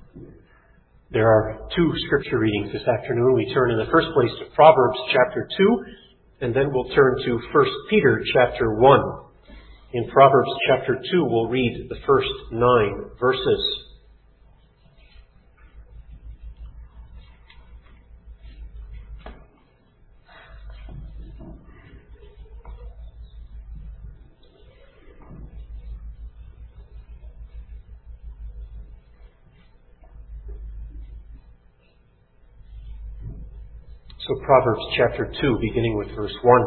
There are two scripture readings this afternoon. We turn in the first place to Proverbs chapter 2, and then we'll turn to 1 Peter chapter 1. In Proverbs chapter 2, we'll read the first 9 verses. So Proverbs chapter 2, beginning with verse 1.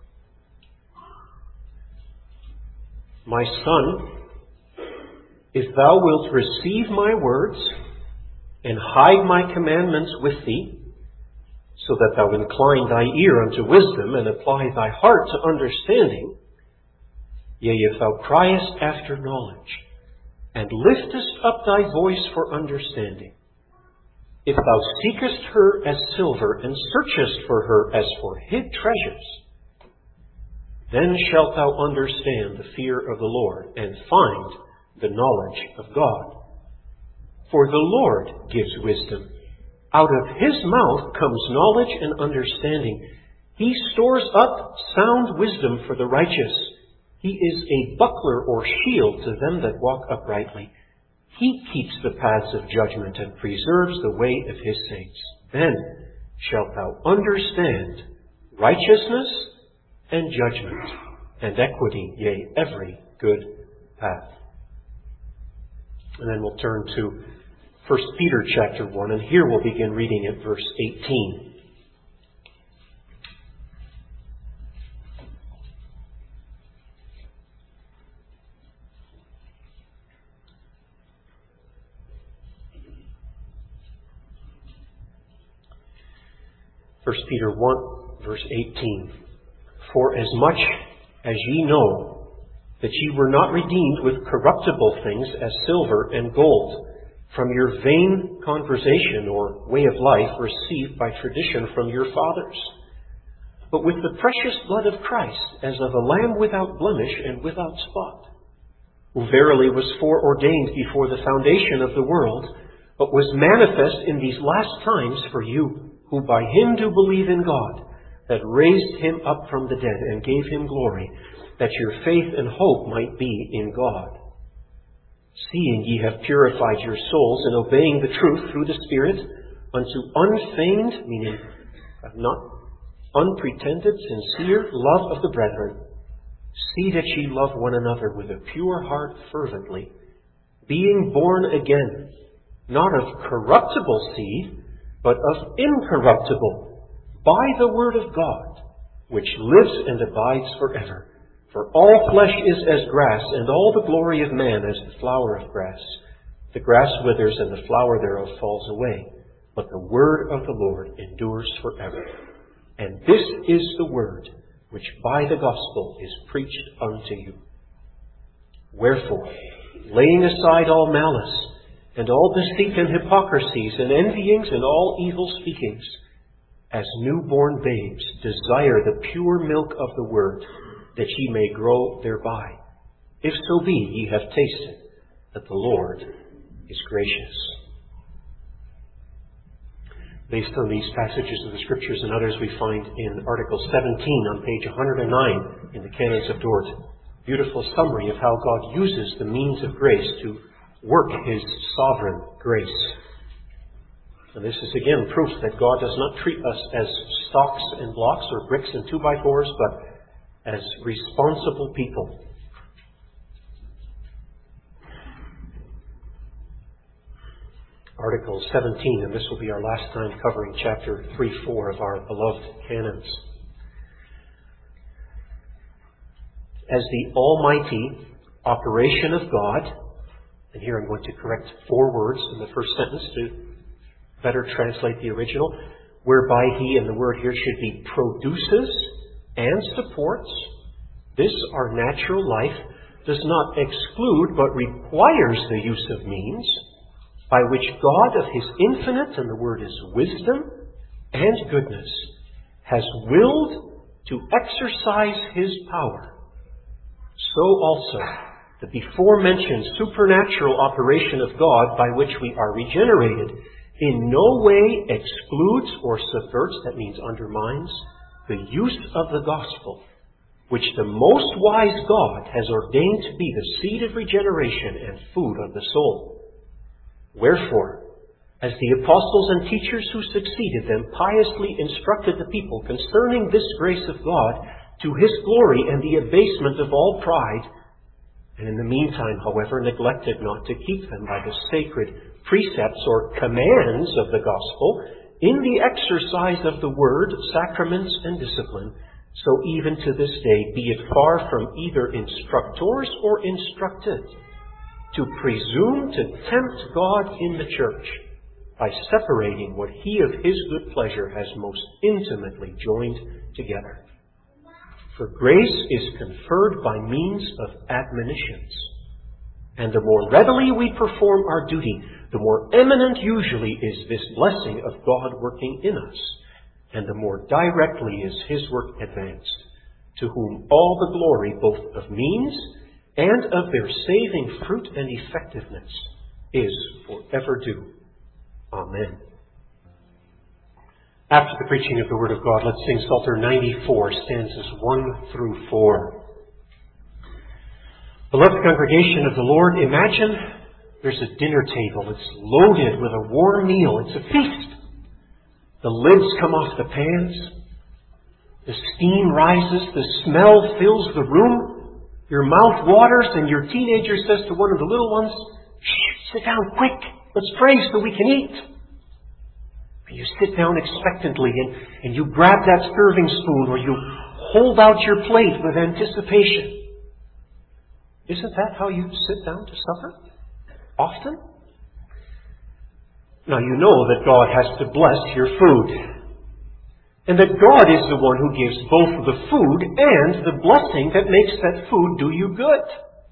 My son, if thou wilt receive my words, and hide my commandments with thee, so that thou incline thy ear unto wisdom, and apply thy heart to understanding, yea, if thou criest after knowledge, and liftest up thy voice for understanding, if thou seekest her as silver, and searchest for her as for hid treasures, then shalt thou understand the fear of the Lord, and find the knowledge of God. For the Lord gives wisdom. Out of his mouth comes knowledge and understanding. He stores up sound wisdom for the righteous. He is a buckler or shield to them that walk uprightly. He keeps the paths of judgment and preserves the way of his saints. Then shalt thou understand righteousness and judgment and equity, yea, every good path. And then we'll turn to 1 Peter chapter 1, and here we'll begin reading at verse 18. 1 Peter 1, verse 18. For as much as ye know that ye were not redeemed with corruptible things as silver and gold from your vain conversation or way of life received by tradition from your fathers, but with the precious blood of Christ, as of a lamb without blemish and without spot, who verily was foreordained before the foundation of the world, but was manifest in these last times for you, who by him do believe in God, that raised him up from the dead and gave him glory, that your faith and hope might be in God. Seeing ye have purified your souls in obeying the truth through the Spirit, unto unfeigned, meaning not unpretended, sincere love of the brethren, see that ye love one another with a pure heart fervently, being born again, not of corruptible seed, but of incorruptible, by the word of God, which lives and abides forever. For all flesh is as grass, and all the glory of man as the flower of grass. The grass withers, and the flower thereof falls away, but the word of the Lord endures forever. And this is the word which by the gospel is preached unto you. Wherefore, laying aside all malice, and all deceit and hypocrisies, and envyings, and all evil speakings, as newborn babes desire the pure milk of the word, that ye may grow thereby. If so be ye have tasted that the Lord is gracious. Based on these passages of the Scriptures and others we find in Article 17 on page 109 in the Canons of Dort, beautiful summary of how God uses the means of grace to work his sovereign grace. And this is again proof that God does not treat us as stocks and blocks or bricks and 2x4s, but as responsible people. Article 17, and this will be our last time covering chapter 3-4 of our beloved canons. As the almighty operation of God, and here I'm going to correct 4 words in the first sentence to better translate the original, whereby he, and the word here should be produces and supports. This, our natural life, does not exclude but requires the use of means by which God of his infinite, and the word is wisdom and goodness, has willed to exercise his power. So also the before-mentioned supernatural operation of God by which we are regenerated, in no way excludes or subverts, that means undermines, the use of the gospel, which the most wise God has ordained to be the seed of regeneration and food of the soul. Wherefore, as the apostles and teachers who succeeded them piously instructed the people concerning this grace of God to His glory and the abasement of all pride, and in the meantime, however, neglected not to keep them by the sacred precepts or commands of the gospel in the exercise of the word, sacraments, and discipline, so even to this day be it far from either instructors or instructed to presume to tempt God in the church by separating what He of His good pleasure has most intimately joined together. For grace is conferred by means of admonitions. And the more readily we perform our duty, the more eminent usually is this blessing of God working in us, and the more directly is His work advanced, to whom all the glory both of means and of their saving fruit and effectiveness is forever due. Amen. After the preaching of the Word of God, let's sing Psalter 94, stanzas 1 through 4. Beloved congregation of the Lord, imagine there's a dinner table. It's loaded with a warm meal. It's a feast. The lids come off the pans. The steam rises. The smell fills the room. Your mouth waters, and your teenager says to one of the little ones, "Shh, sit down quick. Let's pray so we can eat." You sit down expectantly and you grab that serving spoon, or you hold out your plate with anticipation. Isn't that how you sit down to supper? Often? Now you know that God has to bless your food. And that God is the one who gives both the food and the blessing that makes that food do you good.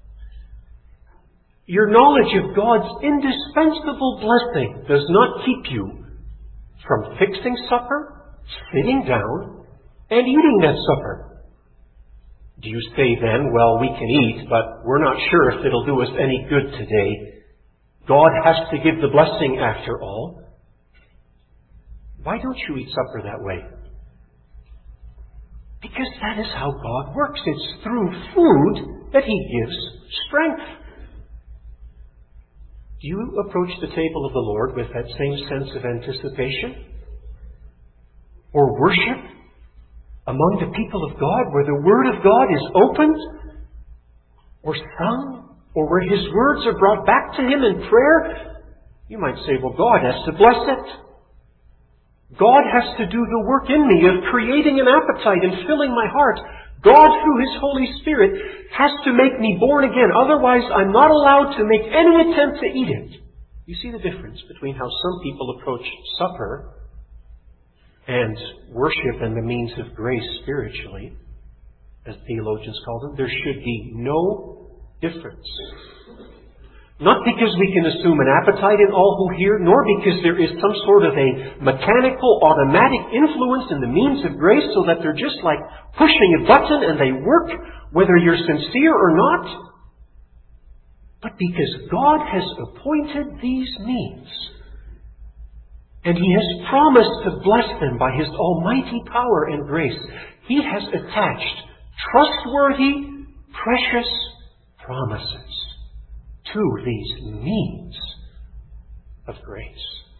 Your knowledge of God's indispensable blessing does not keep you from fixing supper, sitting down, and eating that supper. Do you say then, well, we can eat, but we're not sure if it'll do us any good today. God has to give the blessing after all. Why don't you eat supper that way? Because that is how God works. It's through food that He gives strength. Do you approach the table of the Lord with that same sense of anticipation? Or worship among the people of God, where the Word of God is opened, or sung, or where His words are brought back to Him in prayer? You might say, well, God has to bless it. God has to do the work in me of creating an appetite and filling my heart. God, through His Holy Spirit, has to make me born again. Otherwise, I'm not allowed to make any attempt to eat it. You see the difference between how some people approach supper and worship and the means of grace spiritually, as theologians call them. There should be no difference. Not because we can assume an appetite in all who hear, nor because there is some sort of a mechanical, automatic influence in the means of grace so that they're just like pushing a button and they work whether you're sincere or not. But because God has appointed these means, and He has promised to bless them by His almighty power and grace, He has attached trustworthy, precious promises to these means of grace.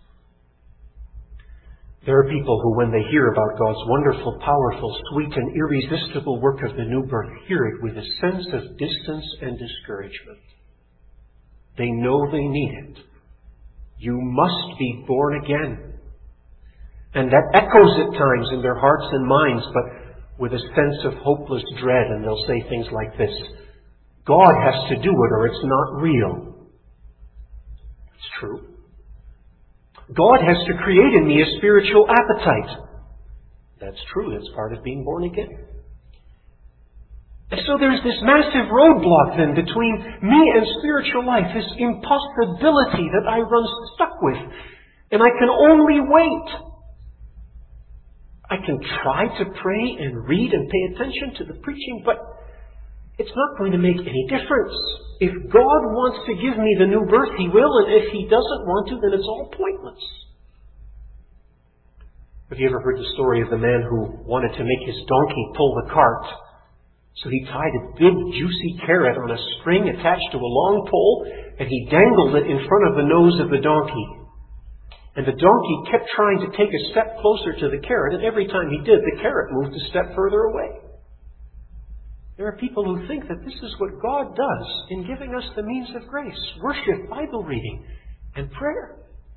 There are people who, when they hear about God's wonderful, powerful, sweet, and irresistible work of the new birth, hear it with a sense of distance and discouragement. They know they need it. You must be born again. And that echoes at times in their hearts and minds, but with a sense of hopeless dread, and they'll say things like this: God has to do it or it's not real. It's true. God has to create in me a spiritual appetite. That's true. That's part of being born again. And so there's this massive roadblock then between me and spiritual life, this impossibility that I run stuck with. And I can only wait. I can try to pray and read and pay attention to the preaching, but it's not going to make any difference. If God wants to give me the new birth, He will, and if He doesn't want to, then it's all pointless. Have you ever heard the story of the man who wanted to make his donkey pull the cart? So he tied a big, juicy carrot on a string attached to a long pole, and he dangled it in front of the nose of the donkey. And the donkey kept trying to take a step closer to the carrot, and every time he did, the carrot moved a step further away. There are people who think that this is what God does in giving us the means of grace: worship, Bible reading, and prayer.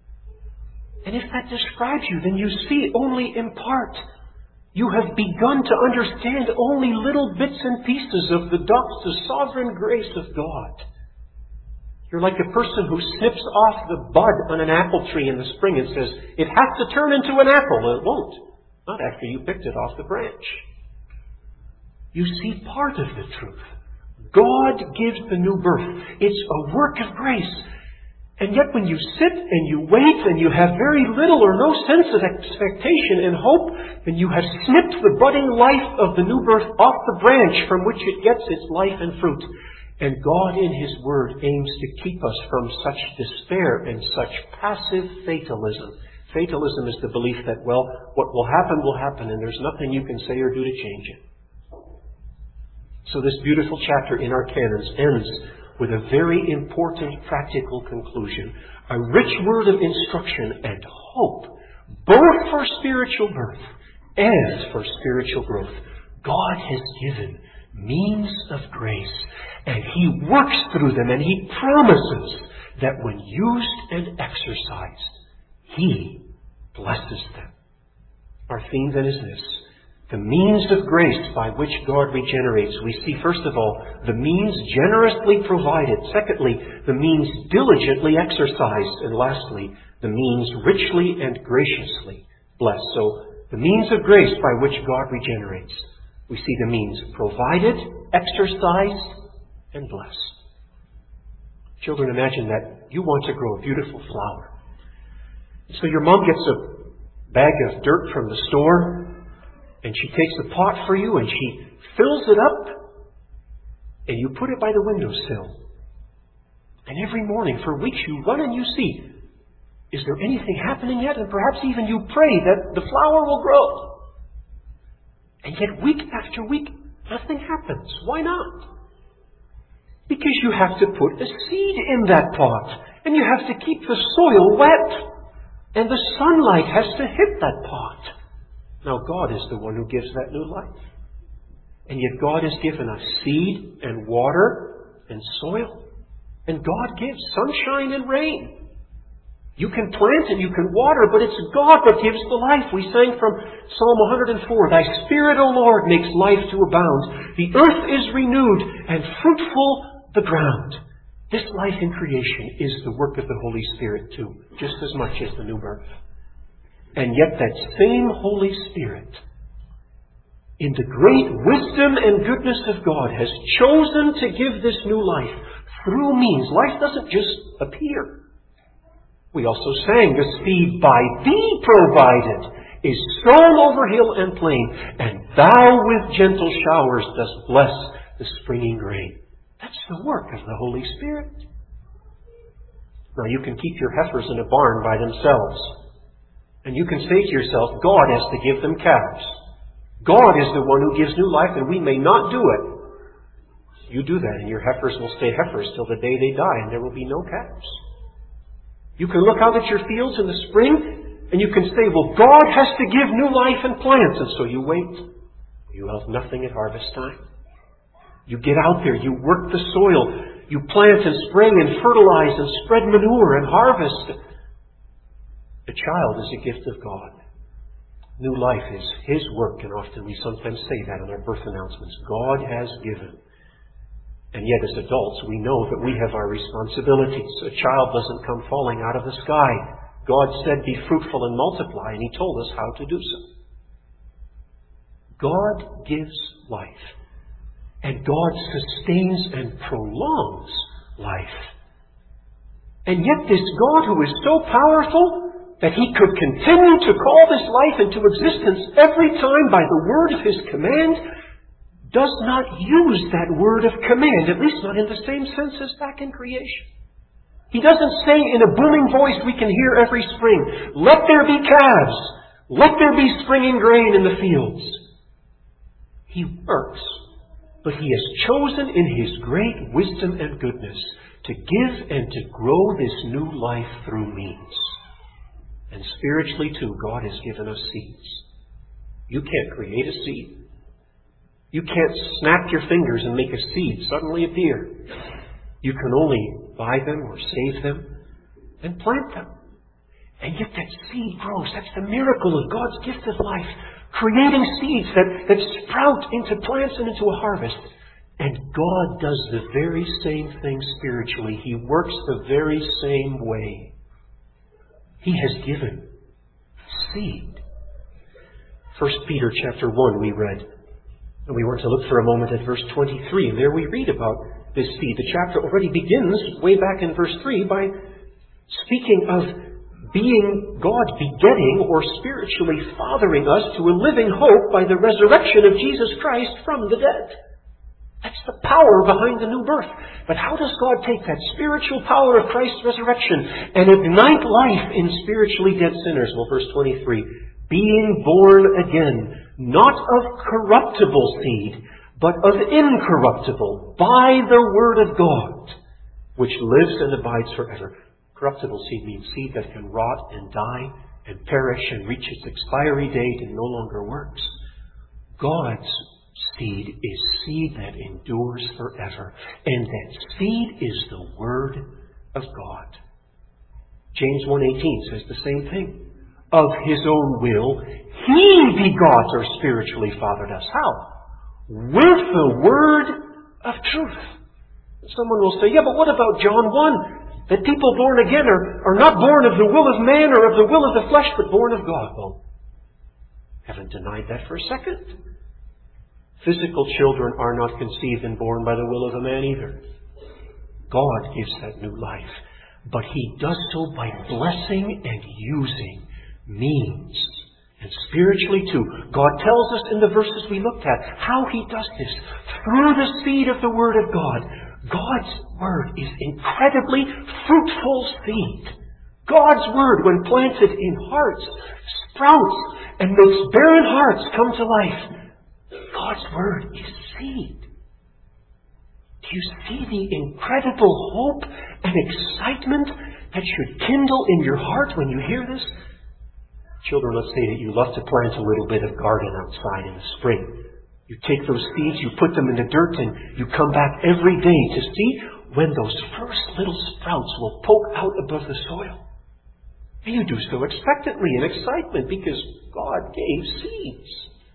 And if that describes you, then you see only in part. You have begun to understand only little bits and pieces of the sovereign grace of God. You're like a person who snips off the bud on an apple tree in the spring and says, "It has to turn into an apple." It won't. Not after you picked it off the branch. You see part of the truth. God gives the new birth. It's a work of grace. And yet when you sit and you wait and you have very little or no sense of expectation and hope, then you have snipped the budding life of the new birth off the branch from which it gets its life and fruit. And God in His Word aims to keep us from such despair and such passive fatalism. Fatalism is the belief that, well, what will happen, and there's nothing you can say or do to change it. So this beautiful chapter in our canons ends with a very important practical conclusion. A rich word of instruction and hope, both for spiritual birth and for spiritual growth. God has given means of grace, and He works through them, and He promises that when used and exercised, He blesses them. Our theme then is this: the means of grace by which God regenerates. We see, first of all, the means generously provided. Secondly, the means diligently exercised. And lastly, the means richly and graciously blessed. So, the means of grace by which God regenerates. We see the means provided, exercised, and blessed. Children, imagine that you want to grow a beautiful flower. So your mom gets a bag of dirt from the store, and she takes a pot for you, and she fills it up, and you put it by the windowsill. And every morning, for weeks, you run and you see, is there anything happening yet? And perhaps even you pray that the flower will grow. And yet, week after week, nothing happens. Why not? Because you have to put a seed in that pot, and you have to keep the soil wet, and the sunlight has to hit that pot. Now, God is the one who gives that new life. And yet God has given us seed and water and soil. And God gives sunshine and rain. You can plant and you can water, but it's God that gives the life. We sang from Psalm 104, "Thy Spirit, O Lord, makes life to abound. The earth is renewed and fruitful the ground." This life in creation is the work of the Holy Spirit too, just as much as the new birth. And yet that same Holy Spirit, in the great wisdom and goodness of God, has chosen to give this new life through means. Life doesn't just appear. We also sang, "The seed by Thee provided is sown over hill and plain, and Thou with gentle showers dost bless the springing grain." That's the work of the Holy Spirit. Now you can keep your heifers in a barn by themselves. And you can say to yourself, God has to give them calves. God is the one who gives new life, and we may not do it. You do that, and your heifers will stay heifers till the day they die, and there will be no calves. You can look out at your fields in the spring, and you can say, well, God has to give new life and plants, and so you wait. You have nothing at harvest time. You get out there, you work the soil, you plant and spray and fertilize and spread manure and harvest. The child is a gift of God. New life is His work, and often we sometimes say that in our birth announcements. God has given. And yet as adults, we know that we have our responsibilities. A child doesn't come falling out of the sky. God said, "Be fruitful and multiply," and He told us how to do so. God gives life. And God sustains and prolongs life. And yet this God who is so powerful that He could continue to call this life into existence every time by the word of His command, does not use that word of command, at least not in the same sense as back in creation. He doesn't say in a booming voice we can hear every spring, "Let there be calves, let there be springing grain in the fields." He works, but He has chosen in His great wisdom and goodness to give and to grow this new life through means. And spiritually too, God has given us seeds. You can't create a seed. You can't snap your fingers and make a seed suddenly appear. You can only buy them or save them and plant them. And yet that seed grows. That's the miracle of God's gift of life. Creating seeds that sprout into plants and into a harvest. And God does the very same thing spiritually. He works the very same way. He has given seed. 1 Peter chapter 1 we read. And we were to look for a moment at verse 23. And there we read about this seed. The chapter already begins way back in verse 3 by speaking of being God begetting or spiritually fathering us to a living hope by the resurrection of Jesus Christ from the dead. That's the power behind the new birth. But how does God take that spiritual power of Christ's resurrection and ignite life in spiritually dead sinners? Well, verse 23, being born again, not of corruptible seed, but of incorruptible, by the word of God, which lives and abides forever. Corruptible seed means seed that can rot and die and perish and reach its expiry date and no longer works. God's seed is seed that endures forever. And that seed is the Word of God. James 1:18 says the same thing. Of His own will, He begot or spiritually fathered us. How? With the Word of truth. Someone will say, yeah, but what about John 1? That people born again are not born of the will of man or of the will of the flesh, but born of God. Well, haven't denied that for a second. Physical children are not conceived and born by the will of a man either. God gives that new life. But He does so by blessing and using means. And spiritually too, God tells us in the verses we looked at how He does this. Through the seed of the Word of God. God's Word is incredibly fruitful seed. God's Word, when planted in hearts, sprouts and makes barren hearts come to life. God's Word is seed. Do you see the incredible hope and excitement that should kindle in your heart when you hear this? Children, let's say that you love to plant a little bit of garden outside in the spring. You take those seeds, you put them in the dirt, and you come back every day to see when those first little sprouts will poke out above the soil. And you do so expectantly in excitement because God gave seeds.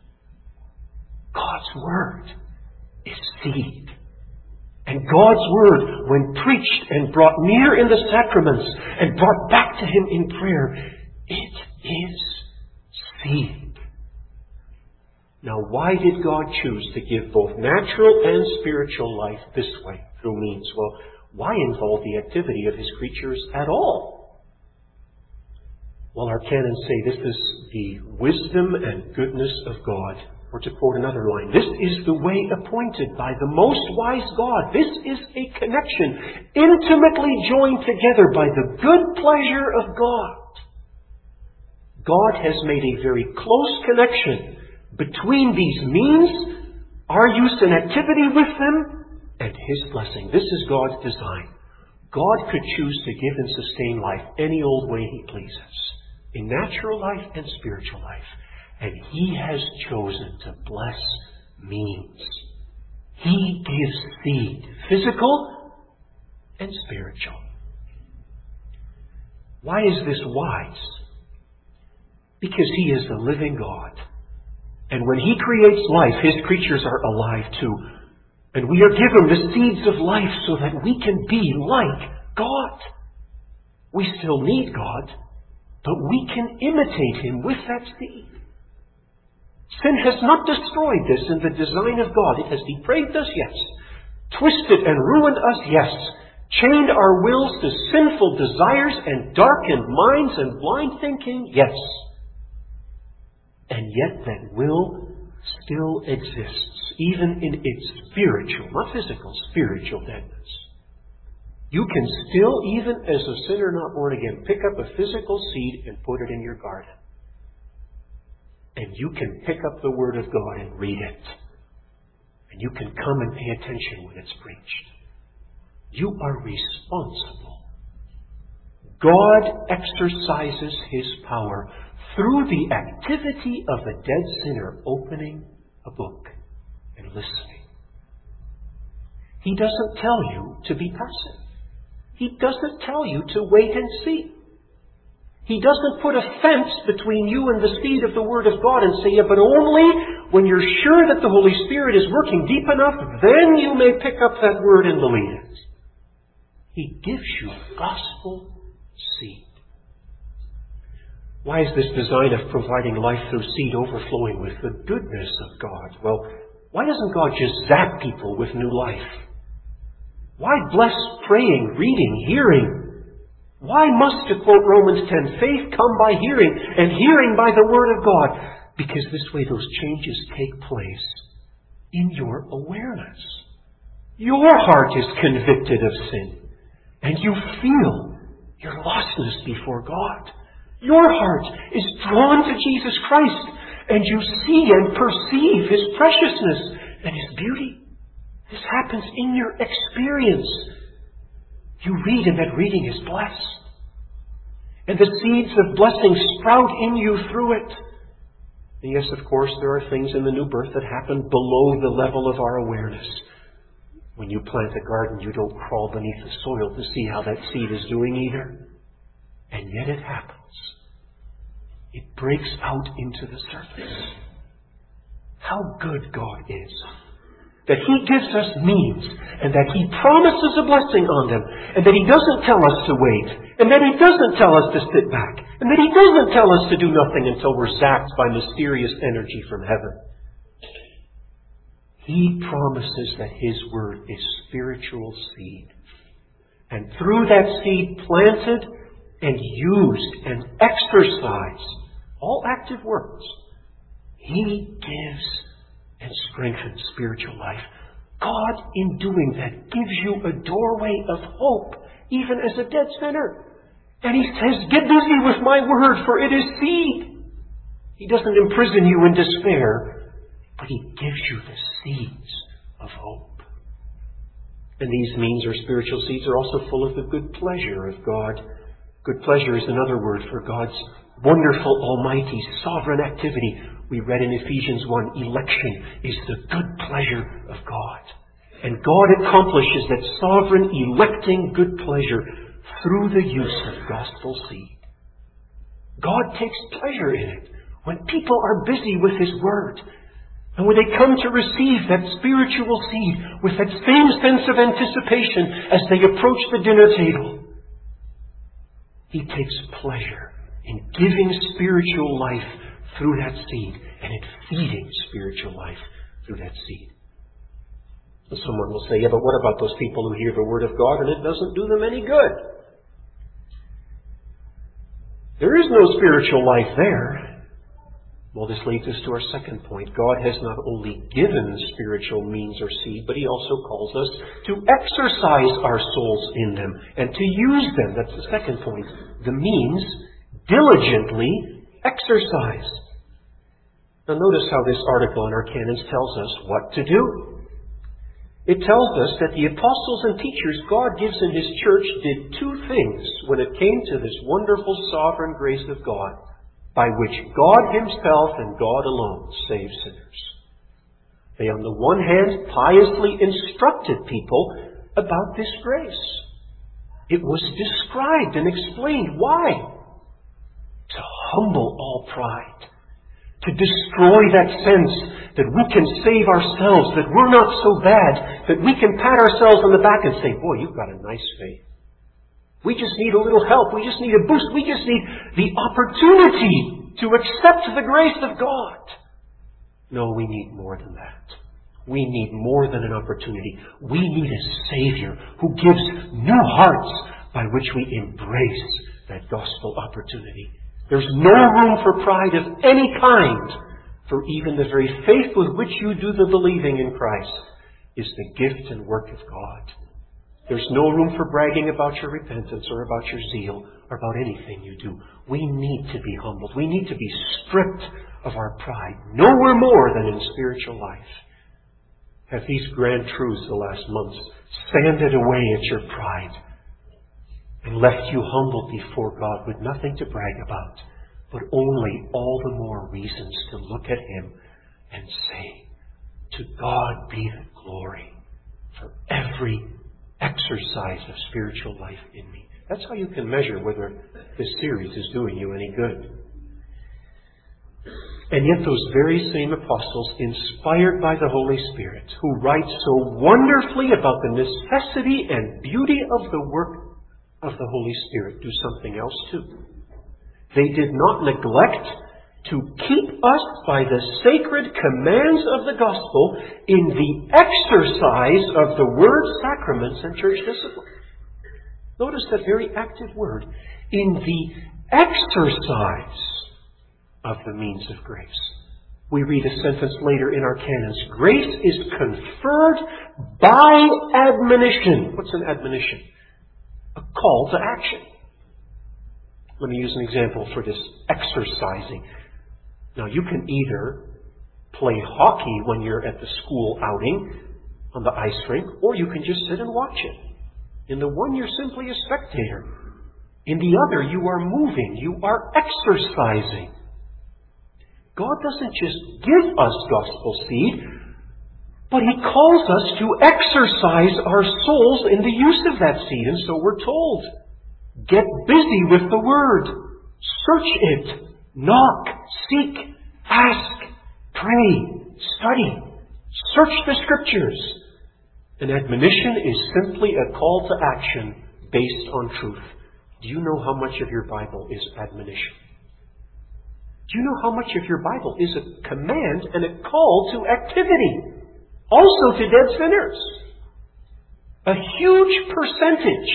God's Word is seed. And God's Word, when preached and brought near in the sacraments and brought back to Him in prayer, it is seed. Now, why did God choose to give both natural and spiritual life this way, through means? Well, why involve the activity of His creatures at all? Well, our canons say this is the wisdom and goodness of God. Or to quote another line, this is the way appointed by the most wise God. This is a connection intimately joined together by the good pleasure of God. God has made a very close connection between these means, our use and activity with them, and His blessing. This is God's design. God could choose to give and sustain life any old way He pleases, in natural life and spiritual life. And He has chosen to bless means. He gives seed, physical and spiritual. Why is this wise? Because He is the living God. And when He creates life, His creatures are alive too. And we are given the seeds of life so that we can be like God. We still need God, but we can imitate Him with that seed. Sin has not destroyed this in the design of God. It has depraved us, yes. Twisted and ruined us, yes. Chained our wills to sinful desires and darkened minds and blind thinking, yes. And yet that will still exists even in its spiritual, not physical, spiritual deadness. You can still, even as a sinner not born again, pick up a physical seed and put it in your garden. And you can pick up the Word of God and read it. And you can come and pay attention when it's preached. You are responsible. God exercises His power through the activity of a dead sinner opening a book and listening. He doesn't tell you to be passive. He doesn't tell you to wait and see. He doesn't put a fence between you and the seed of the Word of God and say, yeah, but only when you're sure that the Holy Spirit is working deep enough, then you may pick up that Word and believe it. He gives you gospel seed. Why is this design of providing life through seed overflowing with the goodness of God? Well, why doesn't God just zap people with new life? Why bless praying, reading, hearing? Why must, to quote Romans 10, faith come by hearing, and hearing by the Word of God? Because this way those changes take place in your awareness. Your heart is convicted of sin, and you feel your lostness before God. Your heart is drawn to Jesus Christ, and you see and perceive His preciousness and His beauty. This happens in your experience. You read, and that reading is blessed. And the seeds of blessing sprout in you through it. And yes, of course, there are things in the new birth that happen below the level of our awareness. When you plant a garden, you don't crawl beneath the soil to see how that seed is doing either. And yet it happens. It breaks out into the surface. How good God is. That He gives us means, and that He promises a blessing on them, and that He doesn't tell us to wait, and that He doesn't tell us to sit back, and that He doesn't tell us to do nothing until we're zapped by mysterious energy from heaven. He promises that His Word is spiritual seed. And through that seed planted and used and exercised, all active words, He gives and strengthens spiritual life. God, in doing that, gives you a doorway of hope, even as a dead sinner. And He says, get busy with my Word, for it is seed. He doesn't imprison you in despair, but He gives you the seeds of hope. And these means, or spiritual seeds, are also full of the good pleasure of God. Good pleasure is another word for God's wonderful, almighty, sovereign activity. We read in Ephesians 1, election is the good pleasure of God. And God accomplishes that sovereign, electing good pleasure through the use of gospel seed. God takes pleasure in it when people are busy with His Word. And when they come to receive that spiritual seed with that same sense of anticipation as they approach the dinner table. He takes pleasure in giving spiritual life through that seed, and in feeding spiritual life through that seed. And someone will say, yeah, but what about those people who hear the Word of God and it doesn't do them any good? There is no spiritual life there. Well, this leads us to our second point. God has not only given spiritual means or seed, but He also calls us to exercise our souls in them and to use them. That's the second point. The means, diligently exercise. Now notice how this article in our canons tells us what to do. It tells us that the apostles and teachers God gives in His church did two things when it came to this wonderful sovereign grace of God, by which God Himself and God alone save sinners. They, on the one hand, piously instructed people about this grace. It was described and explained. Why? To humble all pride. To destroy that sense that we can save ourselves, that we're not so bad, that we can pat ourselves on the back and say, boy, you've got a nice faith. We just need a little help. We just need a boost. We just need the opportunity to accept the grace of God. No, we need more than that. We need more than an opportunity. We need a Savior who gives new hearts by which we embrace that gospel opportunity. There's no room for pride of any kind For even the very faith with which you do the believing in Christ is the gift and work of God. There's no room for bragging about your repentance or about your zeal or about anything you do. We need to be humbled. We need to be stripped of our pride. Nowhere more than in spiritual life. Have these grand truths the last months sanded away at your pride and left you humbled before God with nothing to brag about, but only all the more reasons to look at Him and say, to God be the glory for every exercise of spiritual life in me. That's how you can measure whether this series is doing you any good. And yet those very same apostles, inspired by the Holy Spirit, who write so wonderfully about the necessity and beauty of the work of the Holy Spirit, do something else too. They did not neglect to keep us by the sacred commands of the gospel in the exercise of the word, sacraments, and church discipline. Notice that very active word. In the exercise of the means of grace. We read a sentence later in our canons. Grace is conferred by admonition. What's an admonition? A call to action. Let me use an example for this exercising. Now, you can either play hockey when you're at the school outing on the ice rink, or you can just sit and watch it. In the one, you're simply a spectator. In the other, you are moving. You are exercising. God doesn't just give us gospel seed, but He calls us to exercise our souls in the use of that seed. And so we're told, get busy with the Word. Search it. Knock. Seek. Ask. Pray. Study. Search the Scriptures. An admonition is simply a call to action based on truth. Do you know how much of your Bible is admonition? Do you know how much of your Bible is a command and a call to activity? Also to dead sinners. A huge percentage.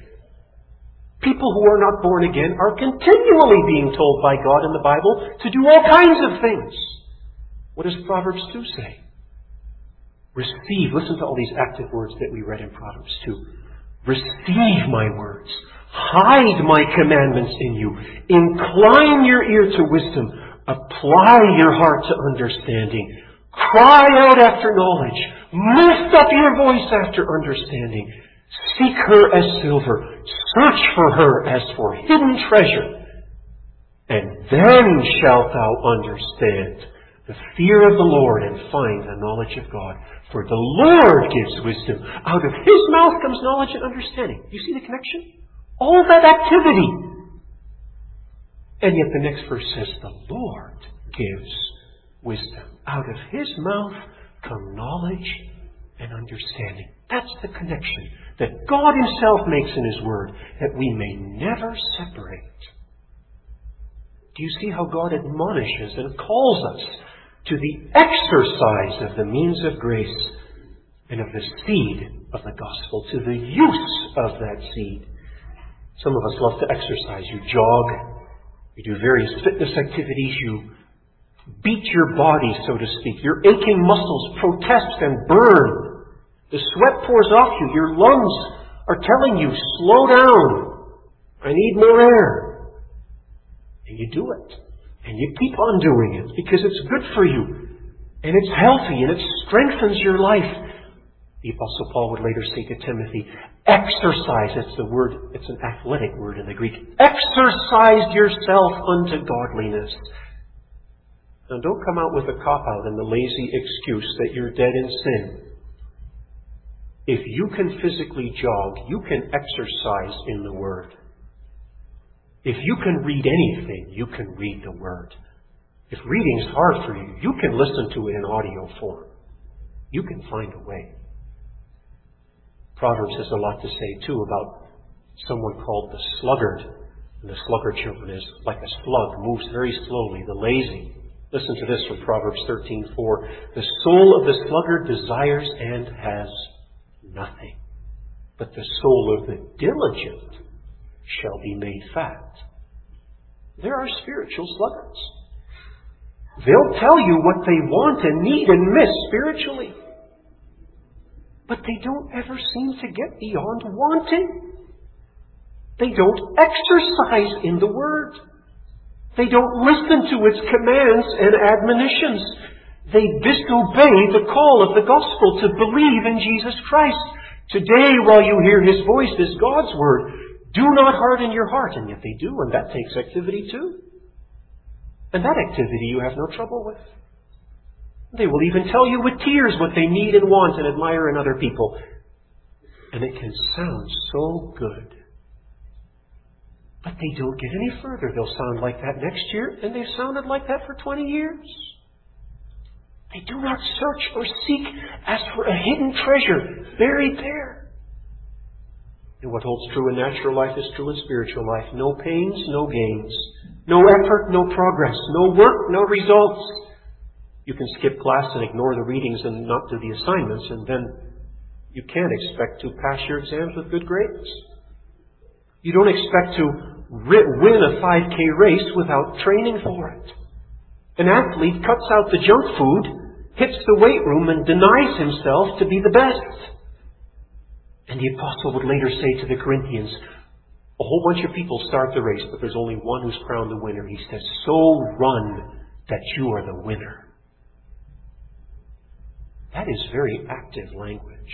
People who are not born again are continually being told by God in the Bible to do all kinds of things. What does Proverbs 2 say? Receive. Listen to all these active words that we read in Proverbs 2. Receive my words. Hide my commandments in you. Incline your ear to wisdom. Apply your heart to understanding. Cry out after knowledge. Lift up your voice after understanding. Seek her as silver. Search for her as for hidden treasure. And then shalt thou understand the fear of the Lord and find the knowledge of God. For the Lord gives wisdom. Out of His mouth comes knowledge and understanding. You see the connection? All that activity. And yet the next verse says, the Lord gives wisdom. Out of His mouth come knowledge and understanding. That's the connection that God Himself makes in His Word, that we may never separate. Do you see how God admonishes and calls us to the exercise of the means of grace and of the seed of the gospel, to the use of that seed? Some of us love to exercise. You jog, you do various fitness activities, you beat your body, so to speak. Your aching muscles protest and burn. The sweat pours off you. Your lungs are telling you, slow down. I need more air. And you do it. And you keep on doing it because it's good for you. And it's healthy and it strengthens your life. The Apostle Paul would later say to Timothy, exercise, it's the word, it's an athletic word in the Greek. Exercise yourself unto godliness. Now don't come out with a cop-out and the lazy excuse that you're dead in sin. If you can physically jog, you can exercise in the Word. If you can read anything, you can read the Word. If reading's hard for you, you can listen to it in audio form. You can find a way. Proverbs has a lot to say, too, about someone called the sluggard. And the sluggard, children, is like a slug, moves very slowly, the lazy. Listen to this from Proverbs 13:4. The soul of the sluggard desires and has nothing, but the soul of the diligent shall be made fat. There are spiritual sluggards. They'll tell you what they want and need and miss spiritually. But they don't ever seem to get beyond wanting. They don't exercise in the Word. They don't listen to its commands and admonitions. They disobey the call of the gospel to believe in Jesus Christ. Today, while you hear His voice, is God's Word. Do not harden your heart. And yet they do, and that takes activity too. And that activity you have no trouble with. They will even tell you with tears what they need and want and admire in other people. And it can sound so good. But they don't get any further. They'll sound like that next year, and they've sounded like that for 20 years. They do not search or seek as for a hidden treasure buried there. And what holds true in natural life is true in spiritual life. No pains, no gains. No effort, no progress. No work, no results. You can skip class and ignore the readings and not do the assignments, and then you can't expect to pass your exams with good grades. You don't expect to win a 5K race without training for it. An athlete cuts out the junk food, hits the weight room, and denies himself to be the best. And the apostle would later say to the Corinthians, a whole bunch of people start the race, but there's only one who's crowned the winner. He says, so run that you are the winner. That is very active language.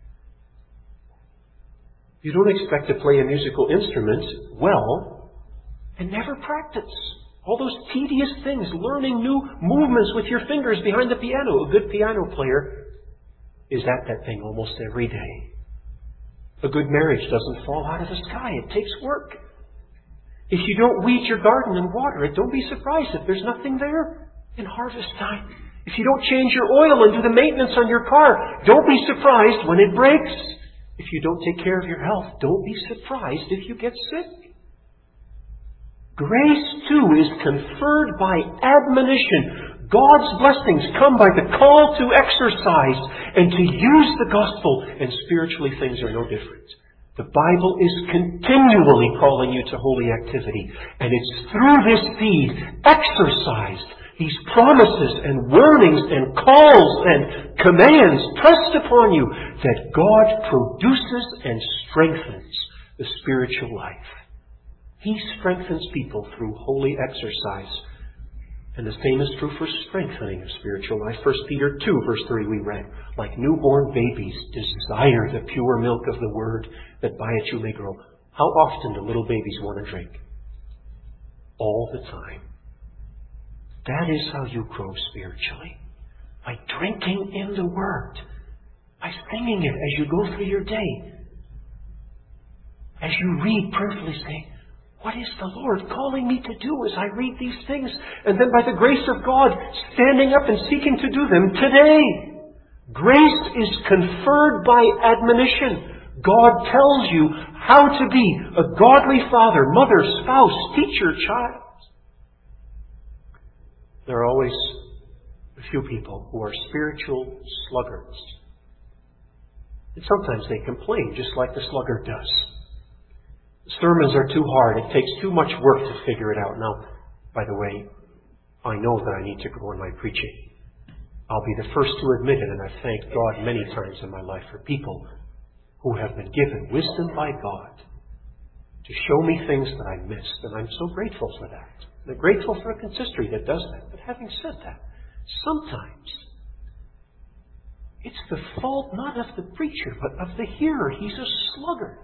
You don't expect to play a musical instrument well and never practice. All those tedious things, learning new movements with your fingers behind the piano. A good piano player is at that thing almost every day. A good marriage doesn't fall out of the sky. It takes work. If you don't weed your garden and water it, don't be surprised if there's nothing there in harvest time. If you don't change your oil and do the maintenance on your car, don't be surprised when it breaks. If you don't take care of your health, don't be surprised if you get sick. Grace, too, is conferred by admonition. God's blessings come by the call to exercise and to use the gospel, and spiritually things are no different. The Bible is continually calling you to holy activity, and it's through this seed, exercised, these promises and warnings and calls and commands pressed upon you, that God produces and strengthens the spiritual life. He strengthens people through holy exercise. And the same is true for strengthening of spiritual life. 1 Peter 2, verse 3 we read, like newborn babies, desire the pure milk of the Word, that by it you may grow. How often do little babies want to drink? All the time. That is how you grow spiritually. By drinking in the Word. By singing it as you go through your day. As you read prayerfully, say, what is the Lord calling me to do as I read these things? And then by the grace of God, standing up and seeking to do them today. Grace is conferred by admonition. God tells you how to be a godly father, mother, spouse, teacher, child. There are always a few people who are spiritual sluggards. And sometimes they complain, just like the sluggard does. Sermons are too hard. It takes too much work to figure it out. Now, by the way, I know that I need to grow in my preaching. I'll be the first to admit it, and I've thanked God many times in my life for people who have been given wisdom by God to show me things that I missed, and I'm so grateful for that. I'm grateful for a consistory that does that. But having said that, sometimes it's the fault not of the preacher, but of the hearer. He's a sluggard.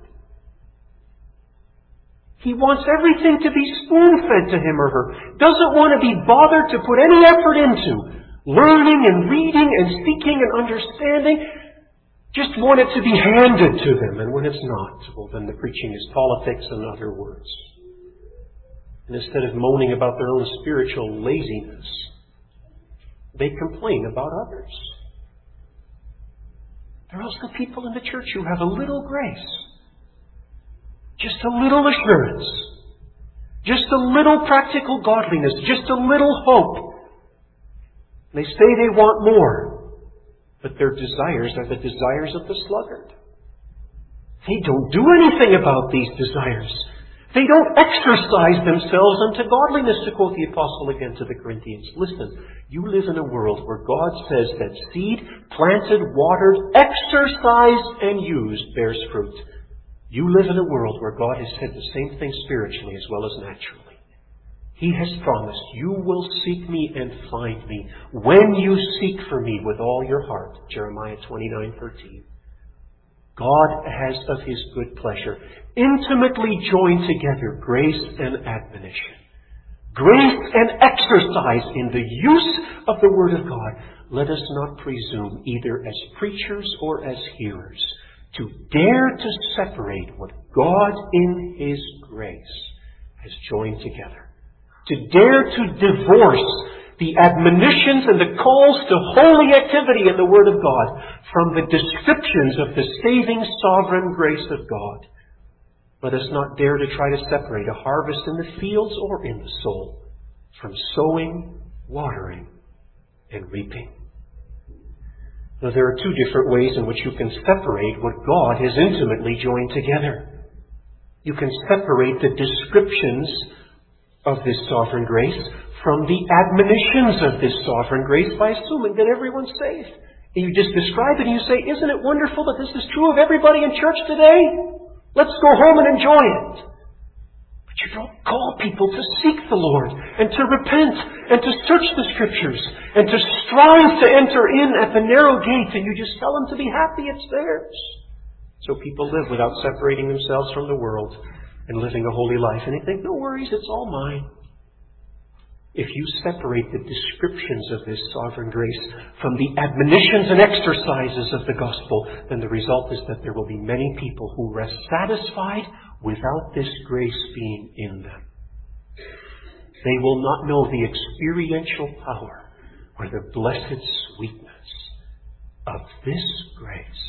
He wants everything to be spoon-fed to him or her. Doesn't want to be bothered to put any effort into learning and reading and seeking and understanding. Just want it to be handed to them. And when it's not, well, then the preaching is politics and other words. And instead of moaning about their own spiritual laziness, they complain about others. There are also people in the church who have a little grace. Just a little assurance. Just a little practical godliness. Just a little hope. They say they want more. But their desires are the desires of the sluggard. They don't do anything about these desires. They don't exercise themselves unto godliness, to quote the apostle again to the Corinthians. Listen, you live in a world where God says that seed, planted, watered, exercised, and used, bears fruit. You live in a world where God has said the same thing spiritually as well as naturally. He has promised, you will seek me and find me when you seek for me with all your heart. Jeremiah 29:13. God has of His good pleasure intimately joined together grace and admonition. Grace and exercise in the use of the Word of God. Let us not presume, either as preachers or as hearers, to dare to separate what God in His grace has joined together. To dare to divorce the admonitions and the calls to holy activity in the Word of God from the descriptions of the saving sovereign grace of God. Let us not dare to try to separate a harvest in the fields or in the soul from sowing, watering, and reaping. Now, there are two different ways in which you can separate what God has intimately joined together. You can separate the descriptions of this sovereign grace from the admonitions of this sovereign grace by assuming that everyone's saved. And you just describe it and you say, isn't it wonderful that this is true of everybody in church today? Let's go home and enjoy it. But you don't call people to seek the Lord and to repent and to search the Scriptures and to strive to enter in at the narrow gate, and you just tell them to be happy it's theirs. So people live without separating themselves from the world and living a holy life. And they think, no worries, it's all mine. If you separate the descriptions of this sovereign grace from the admonitions and exercises of the gospel, then the result is that there will be many people who rest satisfied without this grace being in them. They will not know the experiential power or the blessed sweetness of this grace.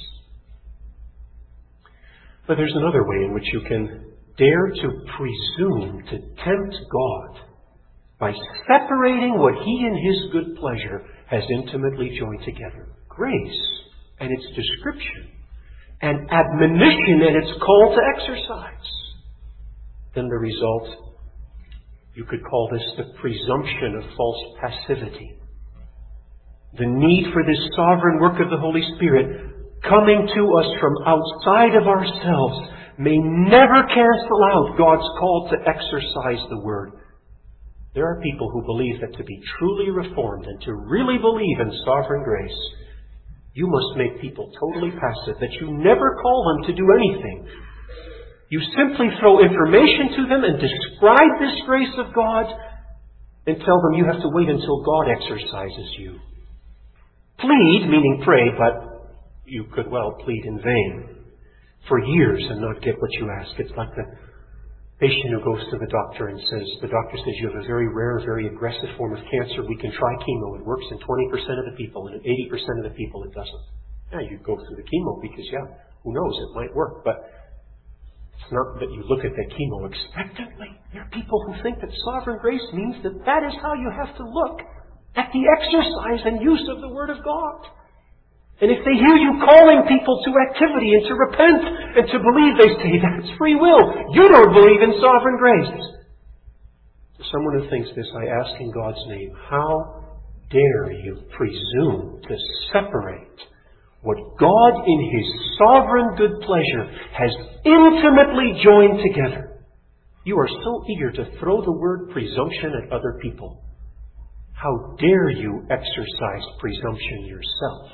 But there's another way in which you can dare to presume to tempt God by separating what He in His good pleasure has intimately joined together. Grace and its description, and admonition and its call to exercise. Then the result, you could call this the presumption of false passivity. The need for this sovereign work of the Holy Spirit coming to us from outside of ourselves may never cancel out God's call to exercise the Word. There are people who believe that to be truly reformed and to really believe in sovereign grace, you must make people totally passive, that you never call them to do anything. You simply throw information to them and describe this grace of God and tell them you have to wait until God exercises you. Plead, meaning pray, but you could well plead in vain for years and not get what you ask. It's like the patient who goes to the doctor and says, the doctor says, you have a very rare, very aggressive form of cancer. We can try chemo. It works in 20% of the people, and in 80% of the people it doesn't. Yeah, you go through the chemo because, who knows, it might work. But it's not that you look at that chemo expectantly. There are people who think that sovereign grace means that that is how you have to look at the exercise and use of the Word of God. And if they hear you calling people to activity and to repent and to believe, they say, that's free will. You don't believe in sovereign grace. To someone who thinks this, I ask in God's name, how dare you presume to separate what God in His sovereign good pleasure has intimately joined together? You are so eager to throw the word presumption at other people. How dare you exercise presumption yourself?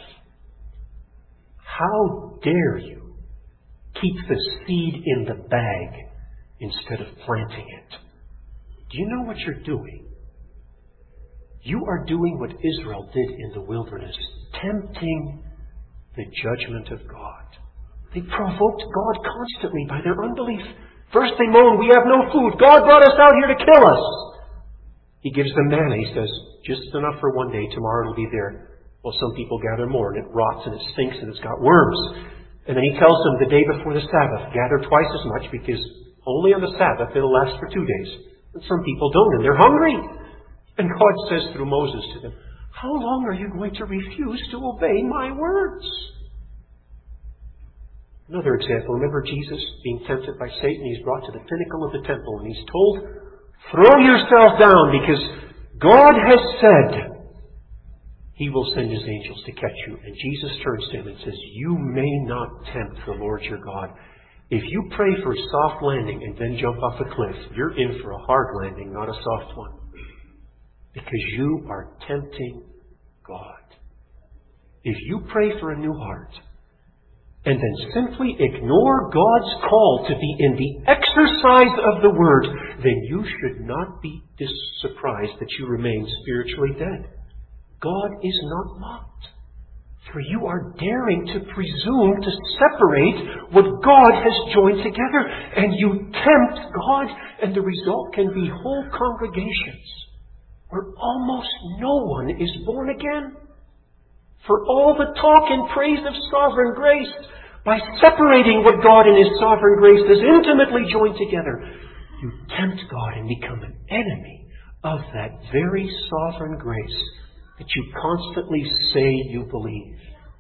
How dare you keep the seed in the bag instead of planting it? Do you know what you're doing? You are doing what Israel did in the wilderness, tempting the judgment of God. They provoked God constantly by their unbelief. First they moan, we have no food. God brought us out here to kill us. He gives them manna. He says, just enough for one day. Tomorrow it'll be there. Well, some people gather more, and it rots, and it stinks, and it's got worms. And then He tells them the day before the Sabbath, gather twice as much, because only on the Sabbath it'll last for 2 days. And some people don't, and they're hungry. And God says through Moses to them, how long are you going to refuse to obey my words? Another example, remember Jesus being tempted by Satan? He's brought to the pinnacle of the temple and he's told, throw yourself down because God has said He will send His angels to catch you. And Jesus turns to him and says, you may not tempt the Lord your God. If you pray for a soft landing and then jump off a cliff, you're in for a hard landing, not a soft one. Because you are tempting God. If you pray for a new heart, and then simply ignore God's call to be in the exercise of the Word, then you should not be surprised that you remain spiritually dead. God is not mocked. For you are daring to presume to separate what God has joined together. And you tempt God, and the result can be whole congregations where almost no one is born again. For all the talk and praise of sovereign grace, by separating what God in His sovereign grace has intimately joined together, you tempt God and become an enemy of that very sovereign grace that you constantly say you believe.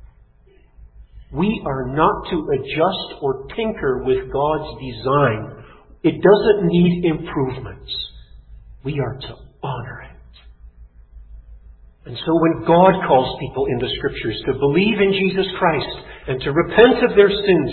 We are not to adjust or tinker with God's design. It doesn't need improvements. We are to honor it. And so when God calls people in the Scriptures to believe in Jesus Christ and to repent of their sins,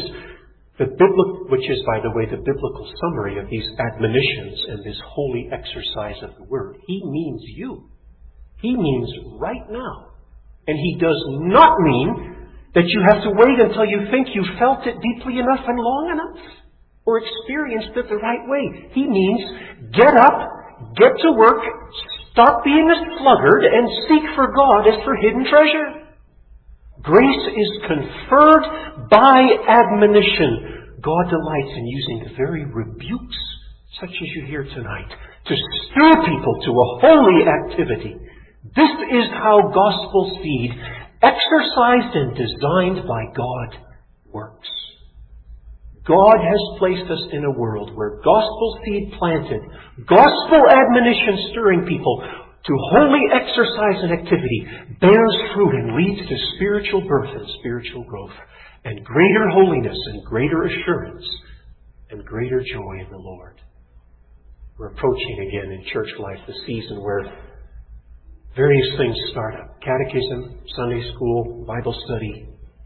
which is, by the way, the biblical summary of these admonitions and this holy exercise of the Word, He means you. He means right now. And He does not mean that you have to wait until you think you felt it deeply enough and long enough or experienced it the right way. He means get up, get to work, stop being a sluggard, and seek for God as for hidden treasure. Grace is conferred by admonition. God delights in using the very rebukes, such as you hear tonight, to stir people to a holy activity. This is how gospel seed, exercised and designed by God, works. God has placed us in a world where gospel seed planted, gospel admonition stirring people to holy exercise and activity bears fruit and leads to spiritual birth and spiritual growth, and greater holiness and greater assurance and greater joy in the Lord. We're approaching again in church life the season where various things start up. Catechism, Sunday school, Bible study.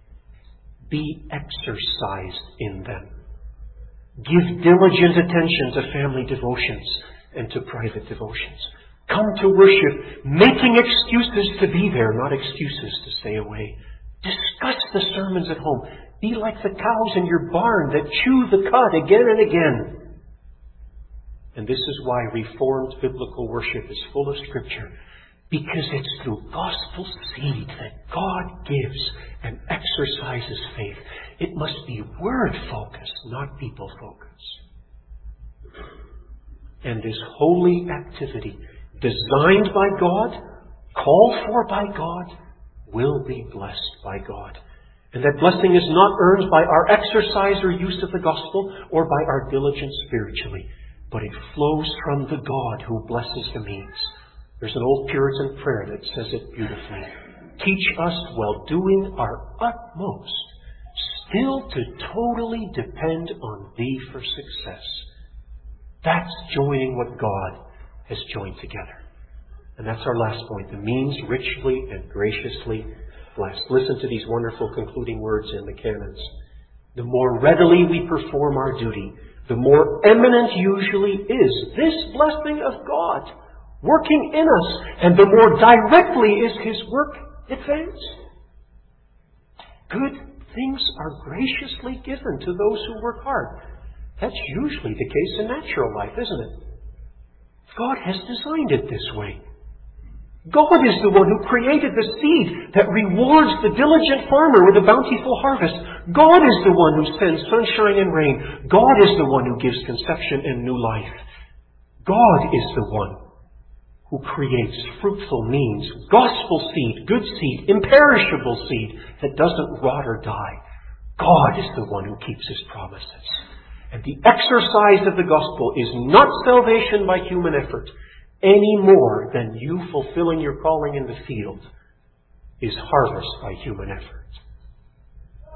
Be exercised in them. Give diligent attention to family devotions and to private devotions. Come to worship, making excuses to be there, not excuses to stay away. Discuss the sermons at home. Be like the cows in your barn that chew the cud again and again. And this is why Reformed biblical worship is full of Scripture. Because it's through gospel seed that God gives and exercises faith. It must be word-focused, not people-focused. And this holy activity, designed by God, called for by God, will be blessed by God. And that blessing is not earned by our exercise or use of the gospel or by our diligence spiritually, but it flows from the God who blesses the means. There's an old Puritan prayer that says it beautifully. Teach us, while doing our utmost, still to totally depend on Thee for success. That's joining what God has joined together. And that's our last point. The means richly and graciously blessed. Listen to these wonderful concluding words in the canons. The more readily we perform our duty, the more eminent usually is this blessing of God working in us, and the more directly is His work advanced. Good things are graciously given to those who work hard. That's usually the case in natural life, isn't it? God has designed it this way. God is the one who created the seed that rewards the diligent farmer with a bountiful harvest. God is the one who sends sunshine and rain. God is the one who gives conception and new life. God is the one who creates fruitful means, gospel seed, good seed, imperishable seed that doesn't rot or die. God is the one who keeps His promises. And the exercise of the gospel is not salvation by human effort, any more than you fulfilling your calling in the field is harvest by human effort.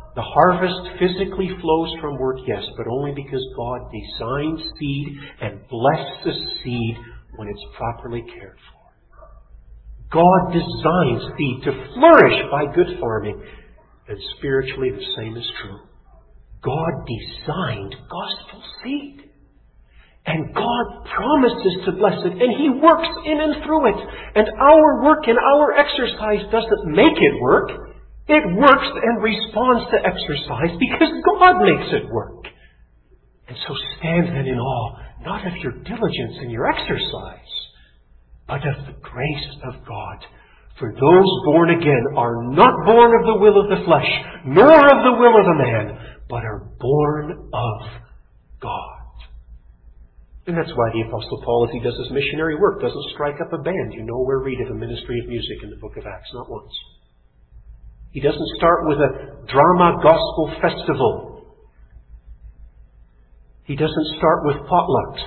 The harvest physically flows from work, yes, but only because God designs seed and blesses seed when it's properly cared for. God designs seed to flourish by good farming, and spiritually the same is true. God designed gospel seed. And God promises to bless it, and He works in and through it. And our work and our exercise doesn't make it work. It works and responds to exercise because God makes it work. And so stand then in awe, not of your diligence and your exercise, but of the grace of God. For those born again are not born of the will of the flesh, nor of the will of a man, but are born of God. And that's why the Apostle Paul, as he does his missionary work, doesn't strike up a band. You nowhere read of a ministry of music in the book of Acts, not once. He doesn't start with a drama gospel festival. He doesn't start with potlucks.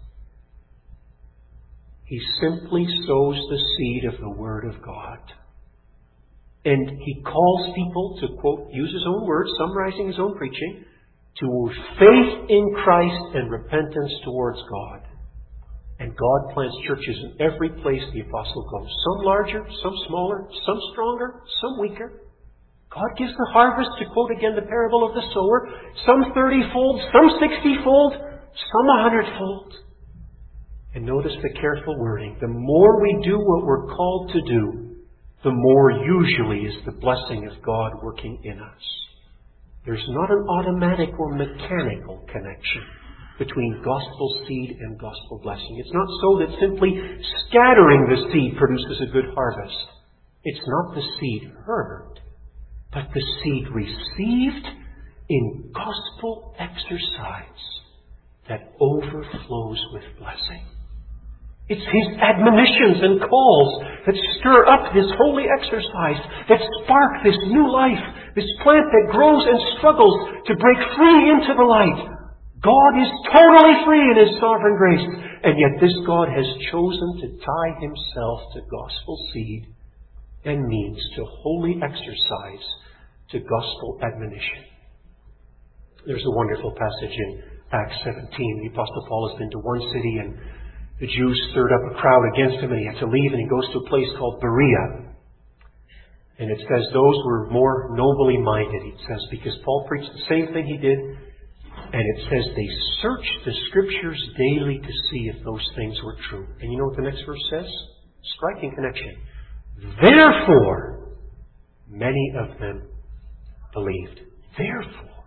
He simply sows the seed of the Word of God. And he calls people to, quote, use his own words, summarizing his own preaching, to faith in Christ and repentance towards God. And God plants churches in every place the apostle goes. Some larger, some smaller, some stronger, some weaker. God gives the harvest, to quote again the parable of the sower, some 30-fold, some 60-fold, some 100-fold. And notice the careful wording. The more we do what we're called to do, the more usually is the blessing of God working in us. There's not an automatic or mechanical connection between gospel seed and gospel blessing. It's not so that simply scattering the seed produces a good harvest. It's not the seed heard, but the seed received in gospel exercise that overflows with blessing. It's His admonitions and calls that stir up this holy exercise, that spark this new life, this plant that grows and struggles to break free into the light. God is totally free in His sovereign grace, and yet this God has chosen to tie Himself to gospel seed and means to holy exercise, to gospel admonition. There's a wonderful passage in Acts 17. The Apostle Paul has been to one city and the Jews stirred up a crowd against him and he had to leave, and he goes to a place called Berea. And it says those were more nobly minded, it says, because Paul preached the same thing he did. And it says they searched the Scriptures daily to see if those things were true. And you know what the next verse says? Striking connection. Therefore, many of them believed. Therefore,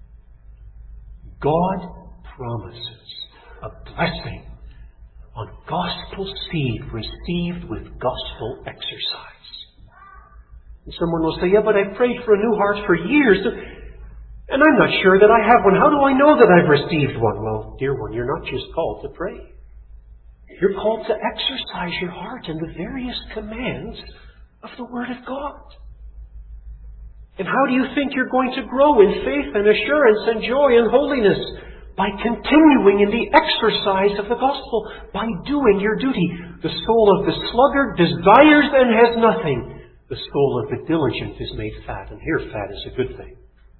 God promises a blessing on gospel seed received with gospel exercise. And someone will say, yeah, but I've prayed for a new heart for years, and I'm not sure that I have one. How do I know that I've received one? Well, dear one, you're not just called to pray. You're called to exercise your heart in the various commands of the Word of God. And how do you think you're going to grow in faith and assurance and joy and holiness? By continuing in the exercise of the gospel, by doing your duty. The soul of the sluggard desires and has nothing. The soul of the diligent is made fat. And here fat is a good thing.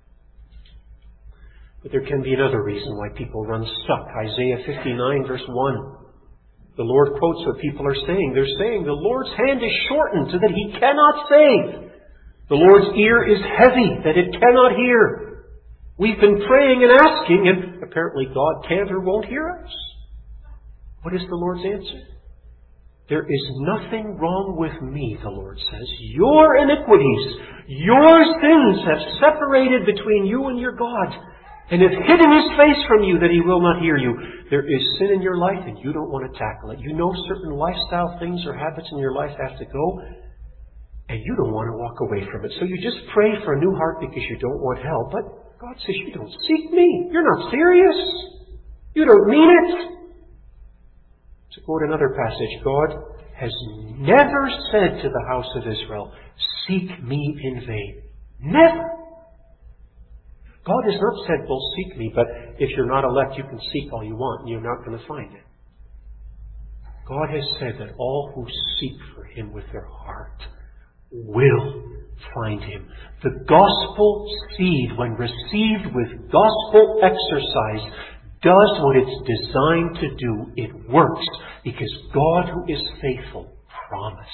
But there can be another reason why people run stuck. Isaiah 59 verse 1. The Lord quotes what people are saying. They're saying the Lord's hand is shortened so that He cannot save. The Lord's ear is heavy that it cannot hear. We've been praying and asking, and apparently God can't or won't hear us. What is the Lord's answer? There is nothing wrong with me, the Lord says. Your iniquities, your sins have separated between you and your God, and have hidden His face from you that He will not hear you. There is sin in your life, and you don't want to tackle it. You know certain lifestyle things or habits in your life have to go, and you don't want to walk away from it. So you just pray for a new heart because you don't want hell. But God says, you don't seek me. You're not serious. You don't mean it. To quote another passage, God has never said to the house of Israel, seek me in vain. Never. God has not said, well, seek me, but if you're not elect, you can seek all you want and you're not going to find it. God has said that all who seek for Him with their heart will find Him. The gospel seed, when received with gospel exercise, does what it's designed to do. It works because God, who is faithful, promises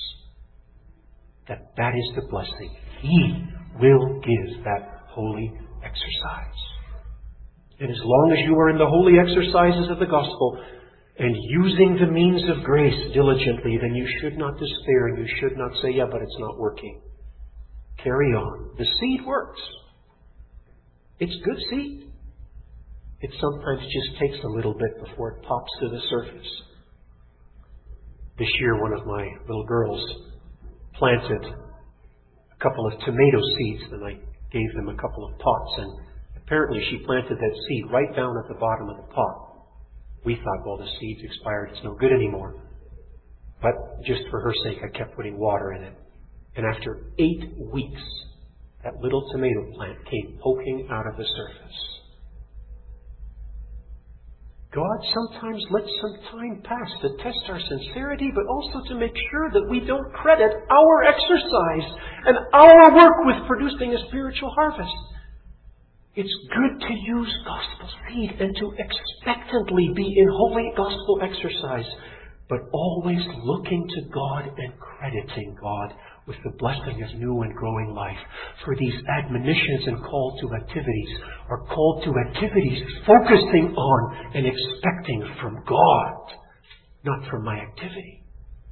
that is the blessing. He will give that holy exercise. And as long as you are in the holy exercises of the gospel and using the means of grace diligently, then you should not despair and you should not say, yeah, but it's not working. Carry on. The seed works. It's good seed. It sometimes just takes a little bit before it pops to the surface. This year, one of my little girls planted a couple of tomato seeds, and I gave them a couple of pots, and apparently she planted that seed right down at the bottom of the pot. We thought, well, the seed's expired, it's no good anymore. But just for her sake, I kept putting water in it. And after 8 weeks, that little tomato plant came poking out of the surface. God sometimes lets some time pass to test our sincerity, but also to make sure that we don't credit our exercise and our work with producing a spiritual harvest. It's good to use gospel seed and to expectantly be in holy gospel exercise, but always looking to God and crediting God with the blessing of new and growing life. For these admonitions and call to activities are called to activities focusing on and expecting from God, not from my activity.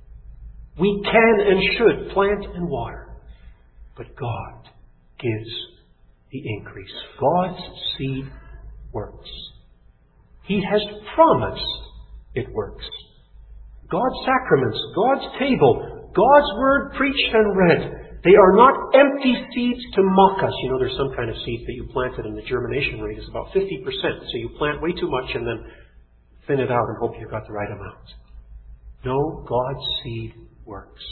We can and should plant and water, but God gives the increase. God's seed works. He has promised it works. God's sacraments, God's table, God's Word preached and read, they are not empty seeds to mock us. You know, there's some kind of seed that you planted and the germination rate is about 50%. So you plant way too much and then thin it out and hope you've got the right amount. No, God's seed works.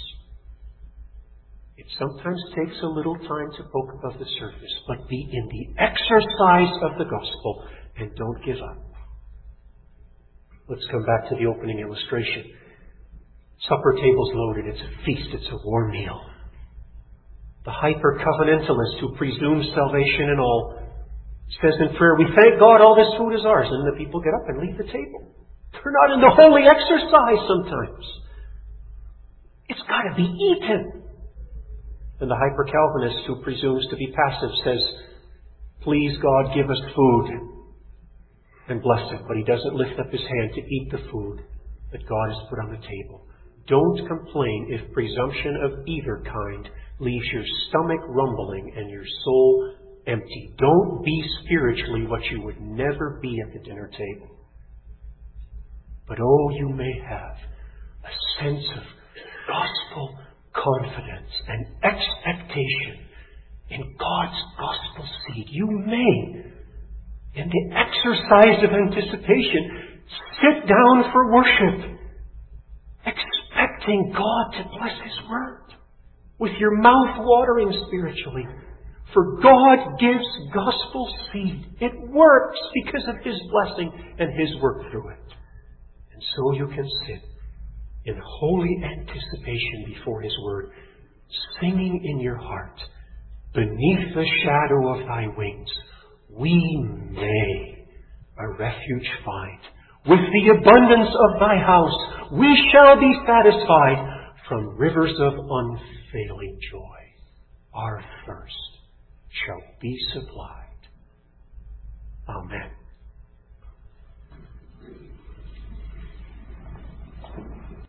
It sometimes takes a little time to poke above the surface, but be in the exercise of the gospel and don't give up. Let's come back to the opening illustration. Supper table's loaded. It's a feast. It's a warm meal. The hyper-covenantalist who presumes salvation and all says in prayer, we thank God all this food is ours. And the people get up and leave the table. They're not in the holy exercise sometimes. It's got to be eaten. And the hyper-Calvinist who presumes to be passive says, please God, give us food and bless it. But he doesn't lift up his hand to eat the food that God has put on the table. Don't complain if presumption of either kind leaves your stomach rumbling and your soul empty. Don't be spiritually what you would never be at the dinner table. But oh, you may have a sense of gospel confidence and expectation in God's gospel seed. You may, in the exercise of anticipation, sit down for worship, expecting God to bless His Word, with your mouth watering spiritually. For God gives gospel seed. It works because of His blessing and His work through it. And so you can sit in holy anticipation before His Word, singing in your heart, beneath the shadow of Thy wings, we may a refuge find. With the abundance of Thy house, we shall be satisfied from rivers of unfailing joy. Our thirst shall be supplied. Amen.